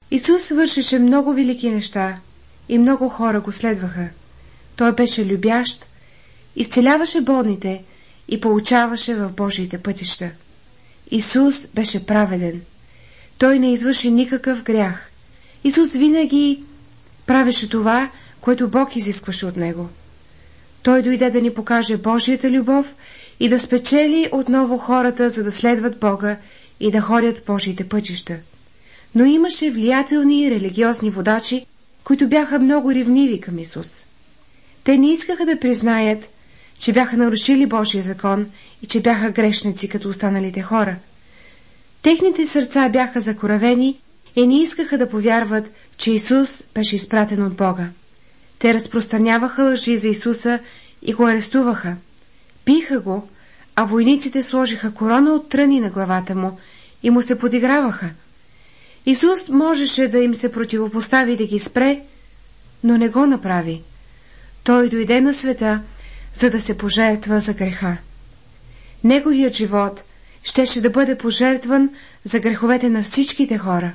Исус свършеше много велики неща и много хора го следваха. Той беше любящ, изцеляваше болните и получаваше в Божиите пътища. Исус беше праведен. Той не извърши никакъв грях. Исус винаги правеше това, което Бог изискваше от него. Той дойде да ни покаже Божията любов и да спечели отново хората, за да следват Бога и да ходят в Божиите пътища. Но имаше влиятелни религиозни водачи, които бяха много ревниви към Исус. Те не искаха да признаят, че бяха нарушили Божия закон и че бяха грешници като останалите хора. Техните сърца бяха закоравени и не искаха да повярват, че Исус беше изпратен от Бога. Те разпространяваха лъжи за Исуса и го арестуваха. Биха го, а войниците сложиха корона от тръни на главата му и му се подиграваха. Исус можеше да им се противопостави да ги спре, но не го направи. Той дойде на света, за да се пожертва за греха. Неговият живот щеше да бъде пожертван за греховете на всичките хора.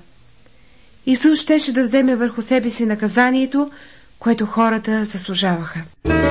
Исус щеше да вземе върху себе си наказанието, което хората заслужаваха.